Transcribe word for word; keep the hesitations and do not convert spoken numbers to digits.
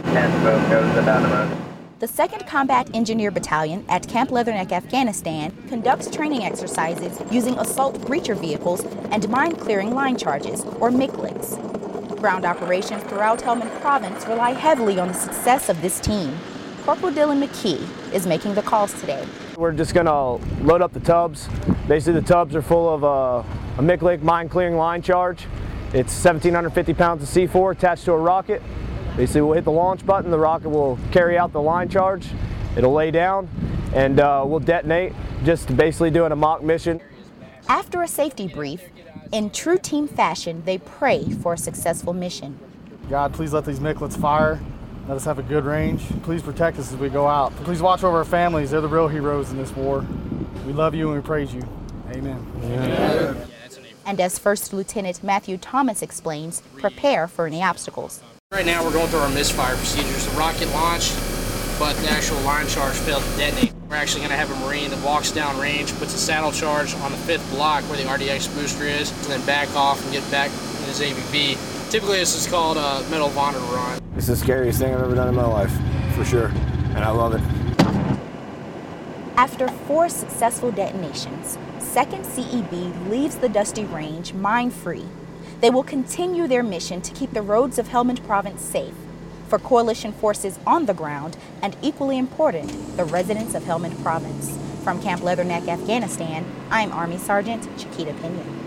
The second Combat Engineer Battalion at Camp Leatherneck, Afghanistan, conducts training exercises using assault breacher vehicles and mine-clearing line charges, or M C L I Cs. Ground operations throughout Helmand Province rely heavily on the success of this team. Corporal Dylan McKee is making the calls today. We're just going to load up the tubs. Basically, the tubs are full of uh, a M C L I C mine-clearing line charge. It's seventeen fifty pounds of C four attached to a rocket. Basically, we'll hit the launch button, the rocket will carry out the line charge, it'll lay down, and uh, we'll detonate, just basically doing a mock mission. After a safety brief, in true team fashion, they pray for a successful mission. God, please let these M C L I Cs fire. Let us have a good range. Please protect us as we go out. Please watch over our families. They're the real heroes in this war. We love you and we praise you. Amen. Amen. And as First Lieutenant Matthew Thomas explains, prepare for any obstacles. Right now we're going through our misfire procedures. The rocket launched, but the actual line charge failed to detonate. We're actually going to have a Marine that walks down range, puts a saddle charge on the fifth block where the R D X booster is, and then back off and get back in his A V V. Typically this is called a Medal of Honor run. It's the scariest thing I've ever done in my life, for sure, and I love it. After four successful detonations, second C E B leaves the dusty range mine-free. They will continue their mission to keep the roads of Helmand Province safe for coalition forces on the ground and, equally important, the residents of Helmand Province. From Camp Leatherneck, Afghanistan, I'm Army Sergeant Chiquita Pena.